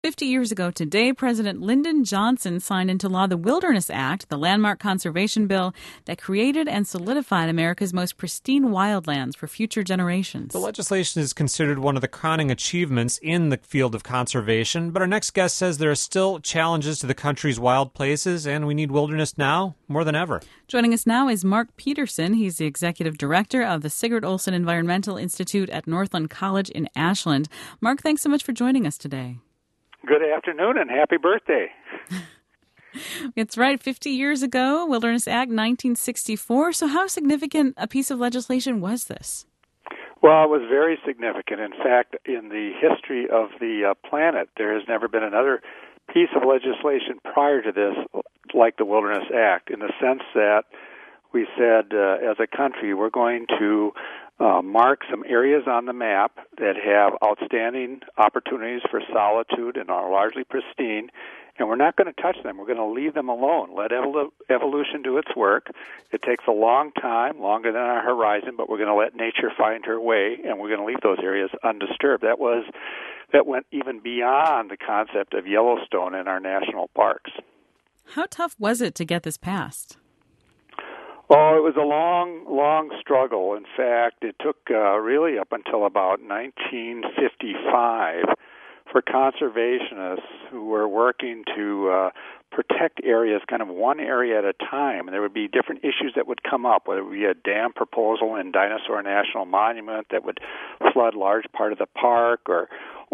50 years ago today, President Lyndon Johnson signed into law the Wilderness Act, the landmark conservation bill that created and solidified America's most pristine wildlands for future generations. The legislation is considered one of the crowning achievements in the field of conservation, but our next guest says there are still challenges to the country's wild places, and we need wilderness now more than ever. Joining us now is Mark Peterson. He's the executive director of the Sigurd Olson Environmental Institute at Northland College in Ashland. Mark, thanks so much for joining us today. Good afternoon and happy birthday. It's right, 50 years ago, Wilderness Act 1964. So how significant a piece of legislation was this? Well, it was very significant. In fact, in the history of the planet, there has never been another piece of legislation prior to this like the Wilderness Act, in the sense that we said as a country we're going to mark some areas on the map that have outstanding opportunities for solitude and are largely pristine, and we're not going to touch them. We're going to leave them alone. Let evolution do its work. It takes a long time, longer than our horizon, but we're going to let nature find her way, and we're going to leave those areas undisturbed. That went even beyond the concept of Yellowstone in our national parks. How tough was it to get this passed? Oh, it was a long struggle. In fact, it took really up until about 1955 for conservationists who were working to protect areas, kind of one area at a time. And there would be different issues that would come up, whether it would be a dam proposal in Dinosaur National Monument that would flood large part of the park, or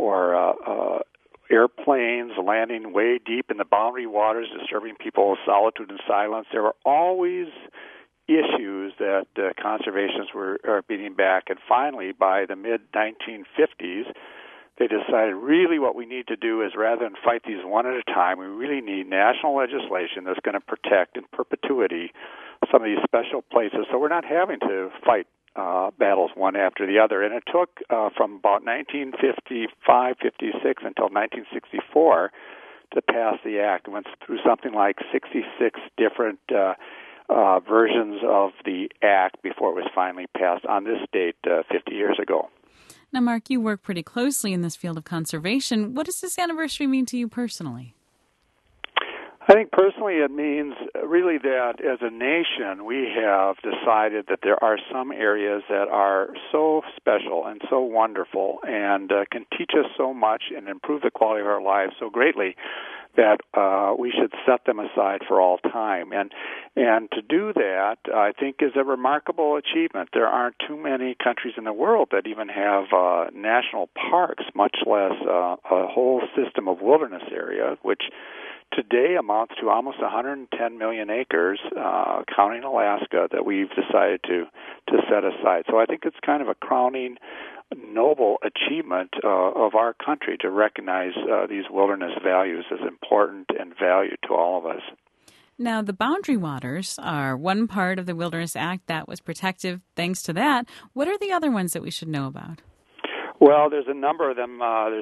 airplanes landing way deep in the boundary waters, disturbing people's solitude and silence. There were always issues that conservationists were beating back. And finally, by the mid-1950s, they decided really what we need to do is, rather than fight these one at a time, we really need national legislation that's going to protect in perpetuity some of these special places, so we're not having to fight battles one after the other. And it took from about 1955, 56 until 1964 to pass the act. It went through something like 66 different versions of the act before it was finally passed on this date 50 years ago. Now, Mark, you work pretty closely in this field of conservation. What does this anniversary mean to you personally? I think personally it means really that as a nation we have decided that there are some areas that are so special and so wonderful and can teach us so much and improve the quality of our lives so greatly that we should set them aside for all time. And to do that, I think, is a remarkable achievement. There aren't too many countries in the world that even have national parks, much less a whole system of wilderness area, which today amounts to almost 110 million acres, counting Alaska, that we've decided to set aside. So I think it's kind of a crowning noble achievement of our country to recognize these wilderness values as important and valued to all of us. Now, the boundary waters are one part of the Wilderness Act that was protective thanks to that. What are the other ones that we should know about? Well, there's a number of them. There's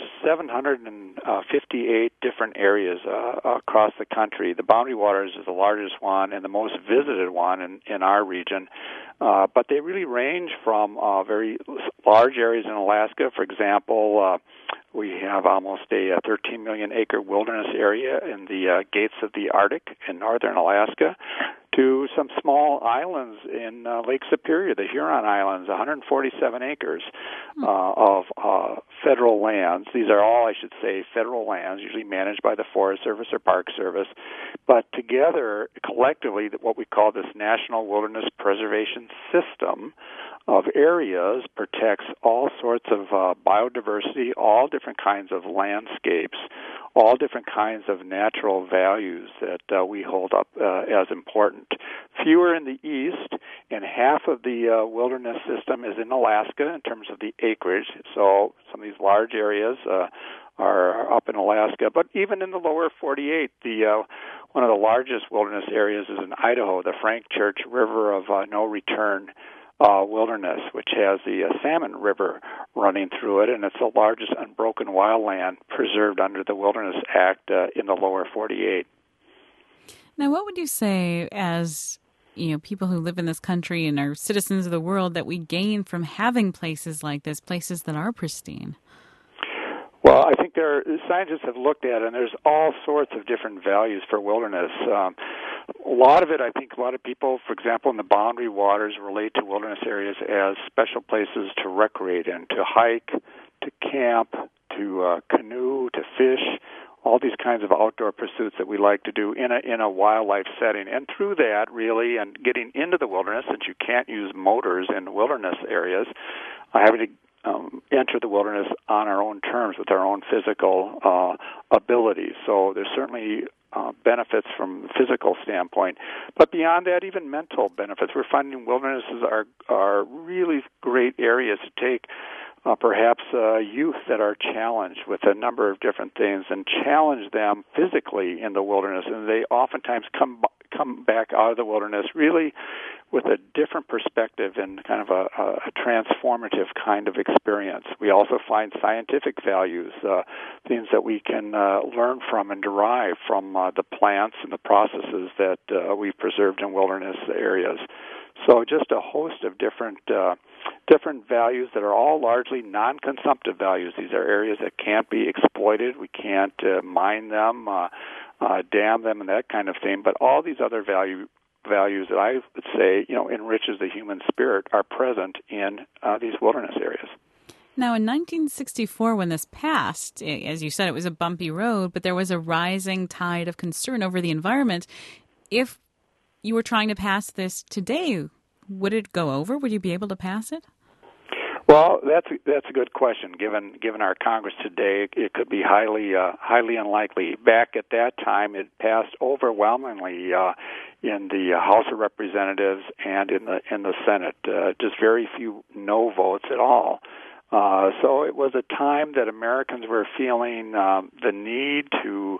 758 different areas across the country. The Boundary Waters is the largest one and the most visited one in our region. But they really range from very large areas in Alaska. For example, we have almost a 13 million acre wilderness area in the gates of the Arctic in northern Alaska, to some small islands in Lake Superior, the Huron Islands, 147 acres of federal lands. These are all, I should say, federal lands, usually managed by the Forest Service or Park Service. But together, collectively, what we call this National Wilderness Preservation System of areas protects all sorts of biodiversity, all different kinds of landscapes, all different kinds of natural values that we hold up as important. Fewer in the east, and half of the wilderness system is in Alaska in terms of the acreage. So some of these large areas are up in Alaska. But even in the lower 48, one of the largest wilderness areas is in Idaho, the Frank Church River of No Return wilderness, which has the Salmon River running through it, and it's the largest unbroken wildland preserved under the Wilderness Act in the lower 48. Now, what would you say as people who live in this country and are citizens of the world that we gain from having places like this, places that are pristine? Well, I think scientists have looked at it, and there's all sorts of different values for wilderness. A lot of it, I think a lot of people, for example, in the boundary waters, relate to wilderness areas as special places to recreate in, to hike, to camp, to canoe, to fish, all these kinds of outdoor pursuits that we like to do in a wildlife setting. And through that, really, and getting into the wilderness, since you can't use motors in wilderness areas, having to enter the wilderness on our own terms with our own physical abilities. So there's certainly benefits from a physical standpoint. But beyond that, even mental benefits. We're finding wildernesses are really great areas to take perhaps youth that are challenged with a number of different things and challenge them physically in the wilderness. And they oftentimes come back out of the wilderness really with a different perspective and kind of a transformative kind of experience. We also find scientific values, things that we can learn from and derive from the plants and the processes that we've preserved in wilderness areas. So just a host of different values that are all largely non-consumptive values. These are areas that can't be exploited. We can't mine them, dam them, and that kind of thing. But all these other values that I would say, enriches the human spirit are present in these wilderness areas. Now, in 1964, when this passed, as you said, it was a bumpy road, but there was a rising tide of concern over the environment. If you were trying to pass this today, would it go over? Would you be able to pass it? Well, that's a good question. Given our Congress today, it could be highly unlikely. Back at that time, it passed overwhelmingly in the House of Representatives and in the Senate. Just very few no votes at all. So it was a time that Americans were feeling the need to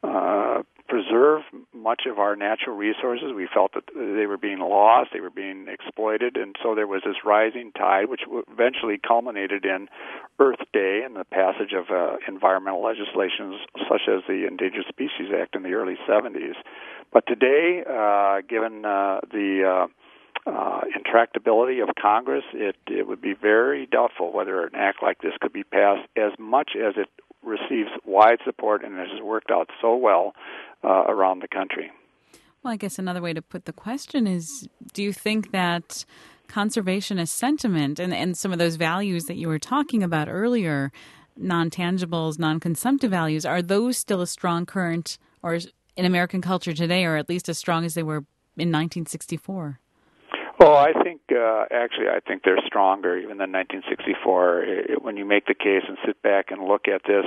preserve much of our natural resources. We felt that they were being lost, they were being exploited, and so there was this rising tide, which eventually culminated in Earth Day and the passage of environmental legislation such as the Endangered Species Act in the early 70s. But today, given the intractability of Congress, it would be very doubtful whether an act like this could be passed, as much as it receives wide support and it has worked out so well around the country. Well, I guess another way to put the question is, do you think that conservationist sentiment and some of those values that you were talking about earlier, non-tangibles, non-consumptive values, are those still a strong current or in American culture today, or at least as strong as they were in 1964? Well, I think they're stronger even than 1964. When you make the case and sit back and look at this,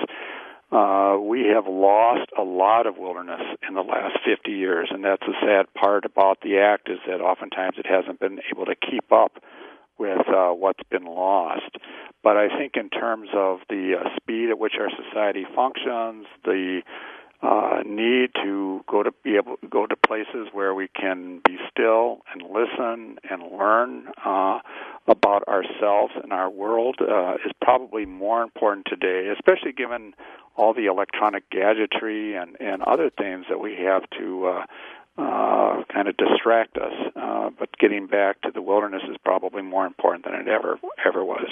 we have lost a lot of wilderness in the last 50 years, and that's the sad part about the act, is that oftentimes it hasn't been able to keep up with what's been lost. But I think in terms of the speed at which our society functions, the need to go to places where we can be still and listen and learn about ourselves and our world is probably more important today, especially given all the electronic gadgetry and other things that we have to kind of distract us. But getting back to the wilderness is probably more important than it ever was.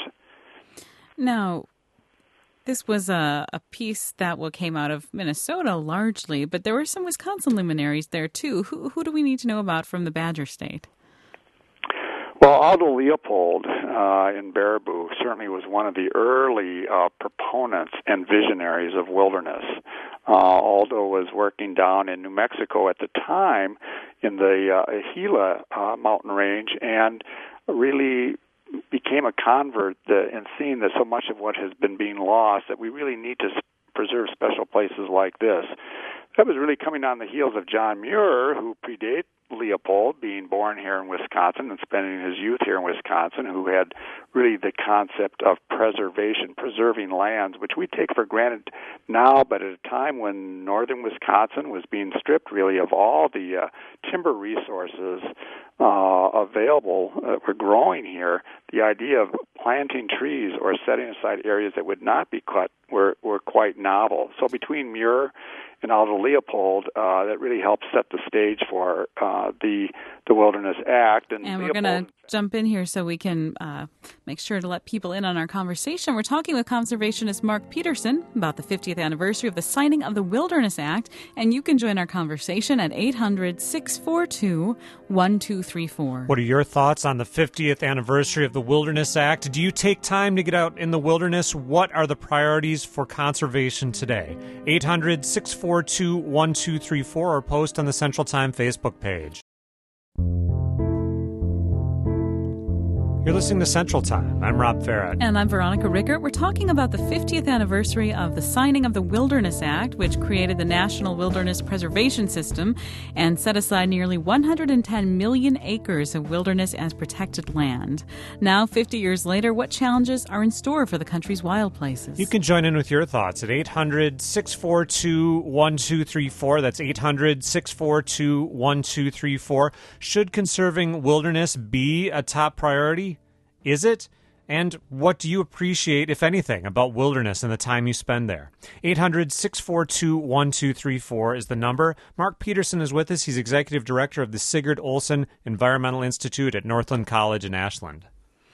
Now, this was a piece that came out of Minnesota largely, but there were some Wisconsin luminaries there too. Who do we need to know about from the Badger State? Well, Aldo Leopold in Baraboo certainly was one of the early proponents and visionaries of wilderness. Aldo was working down in New Mexico at the time in the Gila mountain range and really became a convert in seeing that so much of what has been being lost, that we really need to preserve special places like this. That was really coming on the heels of John Muir, who predated Leopold, being born here in Wisconsin and spending his youth here in Wisconsin, who had really the concept of preservation, preserving lands, which we take for granted now, but at a time when northern Wisconsin was being stripped really of all the timber resources available that were growing here, the idea of planting trees or setting aside areas that would not be cut were quite novel. So between Muir and Aldo Leopold, that really helped set the stage for the Wilderness Act. And we're going to jump in here so we can make sure to let people in on our conversation. We're talking with conservationist Mark Peterson about the 50th anniversary of the signing of the Wilderness Act, and you can join our conversation at 800-642-1234. What are your thoughts on the 50th anniversary of the Wilderness Act? Do you take time to get out in the wilderness? What are the priorities for conservation today? 800-642-1234 or post on the Central Time Facebook page. You're listening to Central Time. I'm Rob Farrett. And I'm Veronica Rickert. We're talking about the 50th anniversary of the signing of the Wilderness Act, which created the National Wilderness Preservation System and set aside nearly 110 million acres of wilderness as protected land. Now, 50 years later, what challenges are in store for the country's wild places? You can join in with your thoughts at 800-642-1234. That's 800-642-1234. Should conserving wilderness be a top priority? Is it? And what do you appreciate, if anything, about wilderness and the time you spend there? 800-642-1234 is the number. Mark Peterson is with us. He's executive director of the Sigurd Olson Environmental Institute at Northland College in Ashland.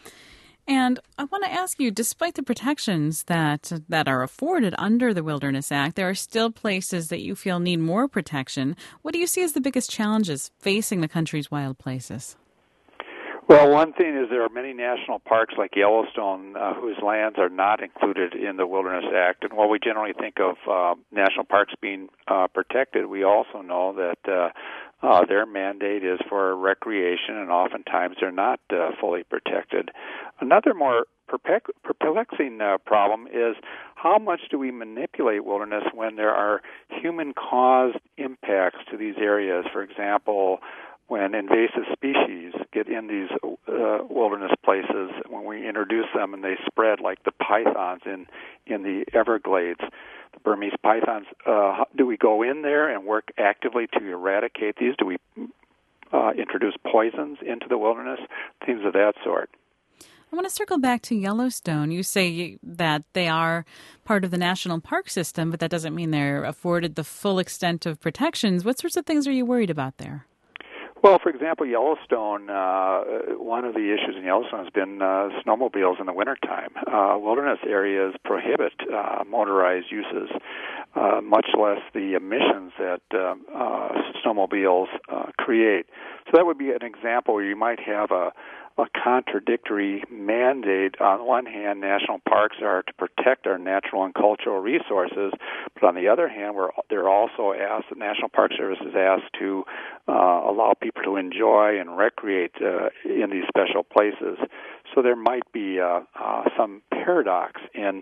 And I want to ask you, despite the protections that are afforded under the Wilderness Act, there are still places that you feel need more protection. What do you see as the biggest challenges facing the country's wild places? Well, one thing is there are many national parks like Yellowstone whose lands are not included in the Wilderness Act. And while we generally think of national parks being protected, we also know that their mandate is for recreation, and oftentimes they're not fully protected. Another more perplexing problem is how much do we manipulate wilderness when there are human-caused impacts to these areas? For example, when invasive species get in these wilderness places, when we introduce them and they spread, like the pythons in the Everglades, the Burmese pythons, do we go in there and work actively to eradicate these? Do we introduce poisons into the wilderness? Things of that sort. I want to circle back to Yellowstone. You say that they are part of the national park system, but that doesn't mean they're afforded the full extent of protections. What sorts of things are you worried about there? Well, for example, Yellowstone, one of the issues in Yellowstone has been snowmobiles in the wintertime. Wilderness areas prohibit motorized uses, much less the emissions that snowmobiles create. So that would be an example where you might have a contradictory mandate. On one hand, national parks are to protect our natural and cultural resources, but on the other hand, they're also asked, the National Park Service is asked to allow people to enjoy and recreate in these special places. So there might be some paradox in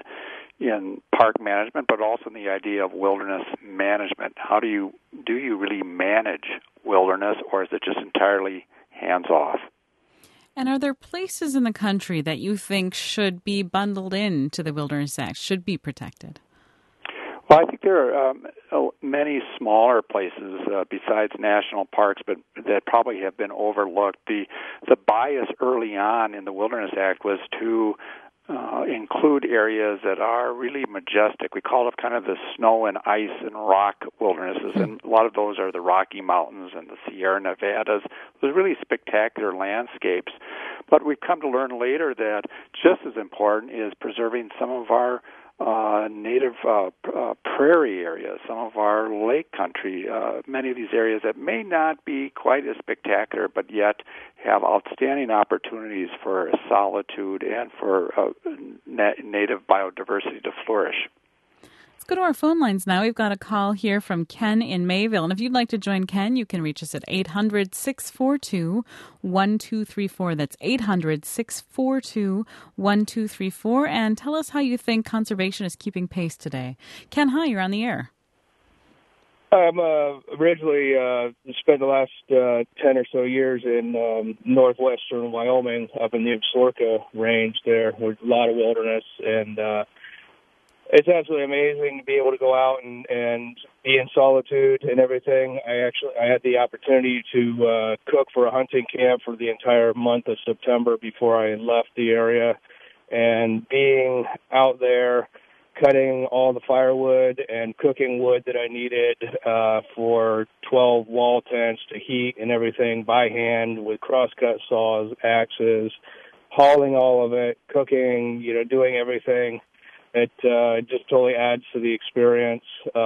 park management, but also in the idea of wilderness management. How do you really manage wilderness, or is it just entirely hands-off? And are there places in the country that you think should be bundled into the Wilderness Act, should be protected? Well, I think there are many smaller places besides national parks, but that probably have been overlooked. The bias early on in the Wilderness Act was to include areas that are really majestic. We call it kind of the snow and ice and rock wildernesses, and a lot of those are the Rocky Mountains and the Sierra Nevadas. Those really spectacular landscapes. But we've come to learn later that just as important is preserving some of our native prairie areas, some of our lake country, many of these areas that may not be quite as spectacular, but yet have outstanding opportunities for solitude and for native biodiversity to flourish. Let's go to our phone lines now. We've got a call here from Ken in Mayville. And if you'd like to join Ken, you can reach us at 800-642-1234. That's 800-642-1234. And tell us how you think conservation is keeping pace today. Ken, hi, you're on the air. I'm originally spent the last 10 or so years in northwestern Wyoming, up in the Absaroka range there, with a lot of wilderness, and it's absolutely amazing to be able to go out and be in solitude and everything. I had the opportunity to cook for a hunting camp for the entire month of September before I left the area, And being out there cutting all the firewood and cooking wood that I needed for 12 wall tents to heat and everything by hand with crosscut saws, axes, hauling all of it, cooking, doing everything. It just totally adds to the experience.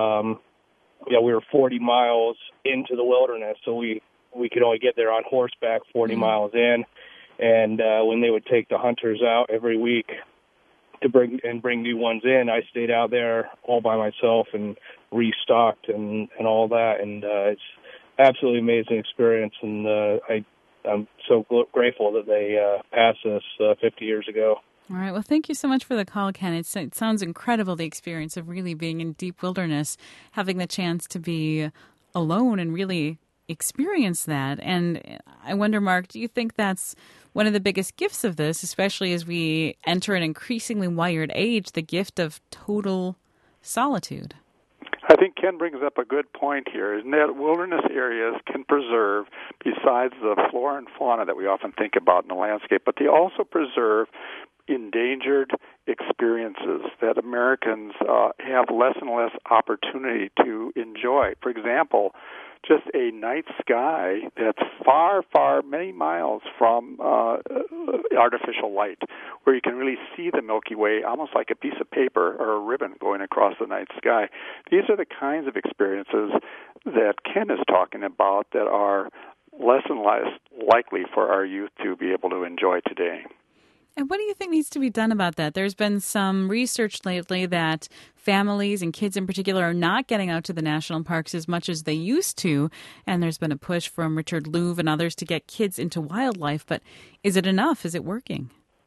We were 40 miles into the wilderness, so we could only get there on horseback 40 miles in. And when they would take the hunters out every week to bring new ones in, I stayed out there all by myself and restocked and all that. And it's absolutely amazing experience. And I'm so grateful that they passed this 50 years ago. All right. Well, thank you so much for the call, Ken. It sounds incredible, the experience of really being in deep wilderness, having the chance to be alone and really experience that. And I wonder, Mark, do you think that's one of the biggest gifts of this, especially as we enter an increasingly wired age, the gift of total solitude? I think Ken brings up a good point here, is that wilderness areas can preserve, besides the flora and fauna that we often think about in the landscape, but they also preserve endangered experiences that Americans have less and less opportunity to enjoy. For example, just a night sky that's far, far, many miles from artificial light, where you can really see the Milky Way almost like a piece of paper or a ribbon going across the night sky. These are the kinds of experiences that Ken is talking about that are less and less likely for our youth to be able to enjoy today. And what do you think needs to be done about that? There's been some research lately that families and kids in particular are not getting out to the national parks as much as they used to. And there's been a push from Richard Louv and others to get kids into wildlife. But is it enough? Is it working?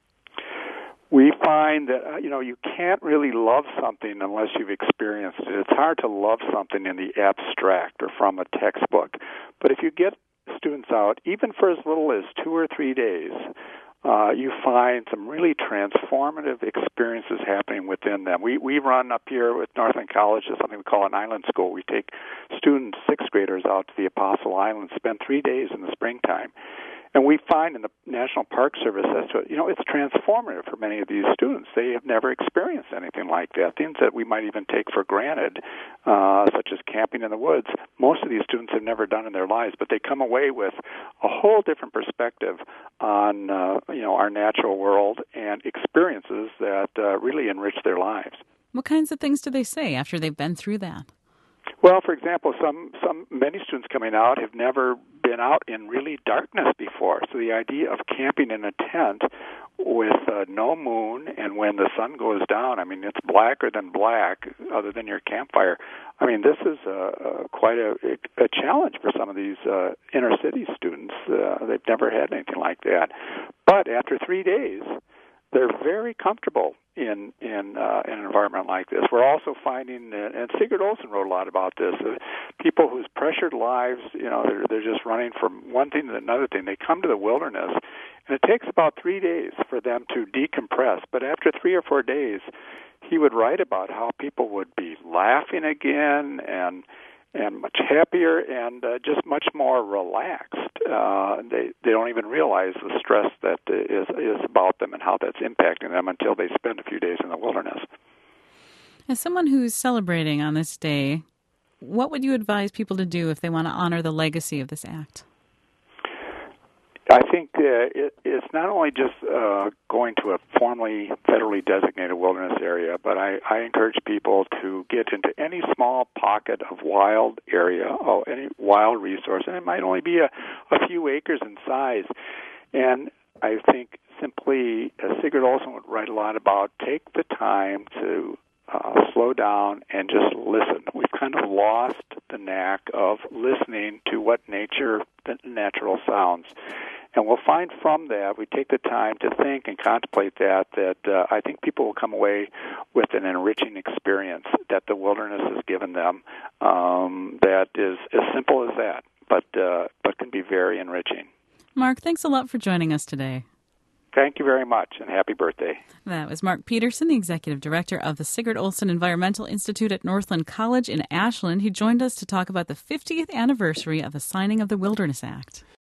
We find that, you can't really love something unless you've experienced it. It's hard to love something in the abstract or from a textbook. But if you get students out, even for as little as 2 or 3 days, you find some really transformative experiences happening within them. We run up here with Northland College something we call an island school. We take students, 6th graders, out to the Apostle Islands, spend 3 days in the springtime. And we find in the National Park Service as to it's transformative for many of these students. They have never experienced anything like that. Things that we might even take for granted, such as camping in the woods, most of these students have never done in their lives, but they come away with a whole different perspective on our natural world and experiences that really enrich their lives. What kinds of things do they say after they've been through that? Well, for example, many students coming out have never been out in really darkness before. So the idea of camping in a tent with no moon and when the sun goes down, it's blacker than black other than your campfire. This is quite a challenge for some of these inner city students. They've never had anything like that. But after 3 days, they're very comfortable in an environment like this. We're also finding, and Sigurd Olson wrote a lot about this, people whose pressured lives, they're just running from one thing to another thing. They come to the wilderness, and it takes about 3 days for them to decompress. But after 3 or 4 days, he would write about how people would be laughing again and much happier and just much more relaxed. They don't even realize the stress that is about them and how that's impacting them until they spend a few days in the wilderness. As someone who's celebrating on this day, what would you advise people to do if they want to honor the legacy of this act? I think it's not only just going to a formally federally designated wilderness area, but I encourage people to get into any small pocket of wild area or any wild resource, and it might only be a few acres in size. And I think simply, as Sigurd Olson would write a lot about, take the time to slow down and just listen. We've kind of lost the knack of listening to what the natural sounds. And we'll find from that, we take the time to think and contemplate that I think people will come away with an enriching experience that the wilderness has given them that is as simple as that, but can be very enriching. Mark, thanks a lot for joining us today. Thank you very much, and happy birthday. That was Mark Peterson, the Executive Director of the Sigurd Olson Environmental Institute at Northland College in Ashland. He joined us to talk about the 50th anniversary of the signing of the Wilderness Act.